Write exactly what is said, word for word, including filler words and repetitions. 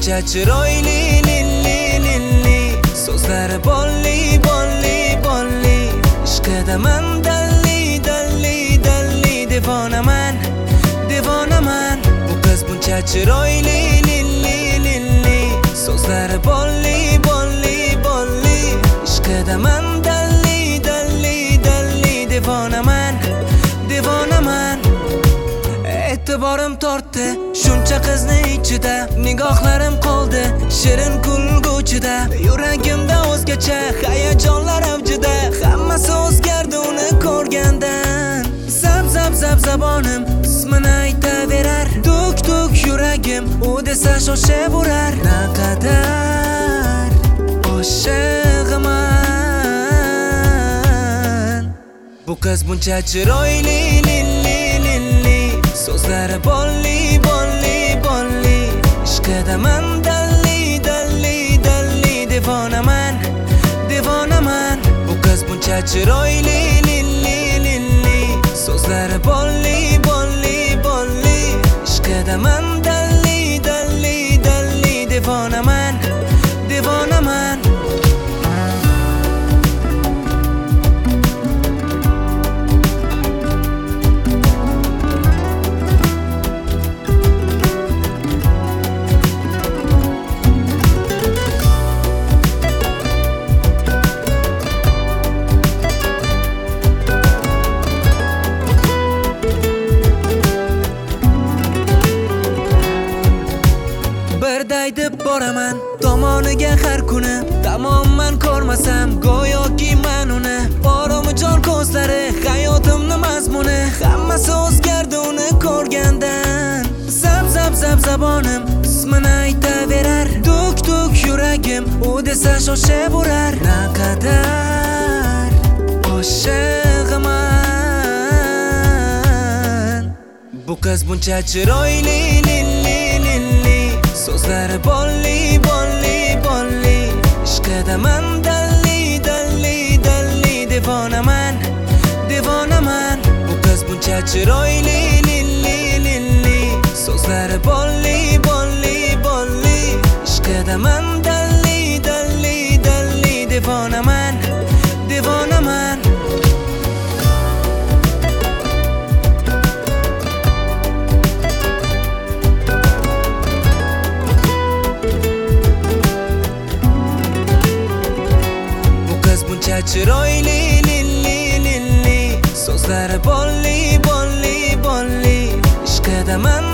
buncha chiroyli lilli lilli, so'zlari bolli bolli bolli, ishqidaman dalli dalli dalli, devonaman devonaman. Bu qiz buncha chiroyli lilli lilli, so'zlari bolli bolli bolli, ishqidaman dalli dalli dalli, devonaman devonaman. E'tiborim tortdi shuncha qizni ichida, nigohlarim qoldi shirin kulguchida, yuragimda o'zgacha hayajonlar avjida, hammasi o'zgardi uni ko'rgandan. Zab zab zab zabonim ismini aytaverar, tuk tuk yuragim u desa shoshaverar. Naqadar oshiqman, bu qiz buncha chiroyli lilli lilli, so'zlari bolli bolli bolli, ishqidaman dalli dalli dalli, devonaman devonaman. Bu qiz buncha chiroyli lilli lilli, so'zlari bolli bolli bolli, ishqidaman dalli dalli dalli, devonaman devonaman. Birday deb boraman tomoniga har kuni, tamomman ko'rmasam go'yoki men uni. Boromijon ko'zlari hayotimni mazmuni, hammasi o'zgardi uni ko'rgandan. Zab zab zab zabonim ismini aytaverar, tuk tuk yuragim u desa shoshaverar. Naqadar oshiqman, bu qiz buncha chiroyli lilli lilli, so'zlari bolli bolli bolli, ishqidaman dalli dalli dalli, devonaman devonaman. Bu qiz buncha chiroyli lilli lilli, so'zlari bolli bolli bolli, ishqidaman dalli dalli dalli, devonaman devonaman. Buncha chiroyli lilli lilli, so'zlari bolli bolli bolli, ishqidaman